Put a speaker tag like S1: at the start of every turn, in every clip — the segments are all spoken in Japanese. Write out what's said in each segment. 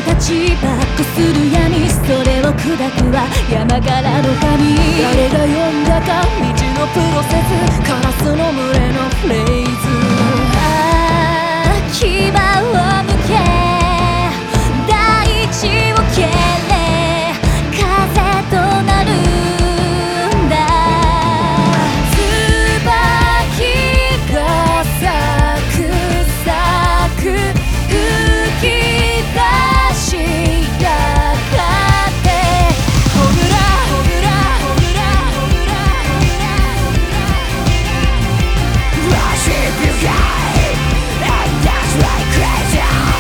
S1: 立ちばっこする闇、それを砕くは山からの神。誰が呼んだか道のプロセス、カラスの群れのフレーズ。牙を向け大地を蹴れ、風となるんだ。椿が咲く咲く吹き出しやがて、ほぐらほぐらほぐらほぐらほぐらほぐら Worship you guys and dance like crazy.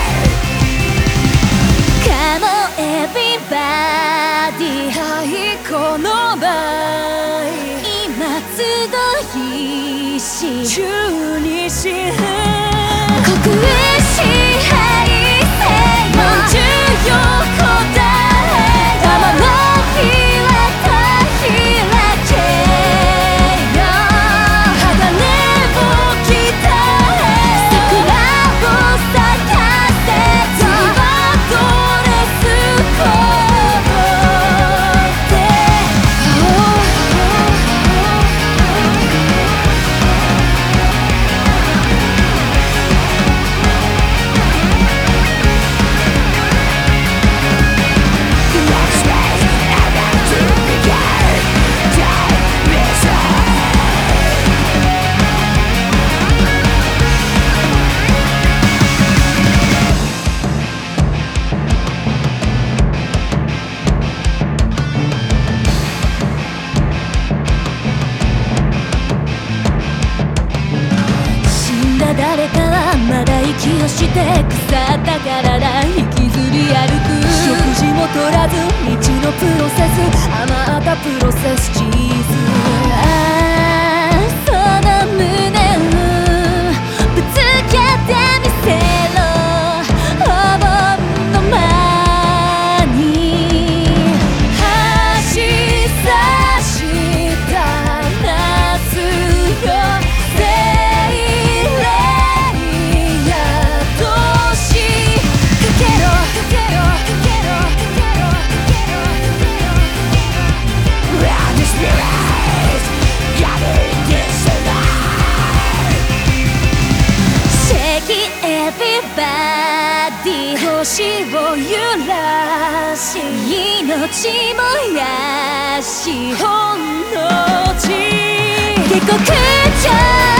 S1: Come on everybody、 太鼓の舞今集いし中にし国営支配せよ14個だへ玉の火はた開けよ、鋼を鍛え桜を咲かせてドレスコードで誰かはまだ息をして腐った体引きずり歩く、食事も取らず道のプロセス、余ったプロセスチーズ。その胸をぶつけてみせろ、お盆の間に橋差した夏よ、星を揺らし命燃やし本能寺下克上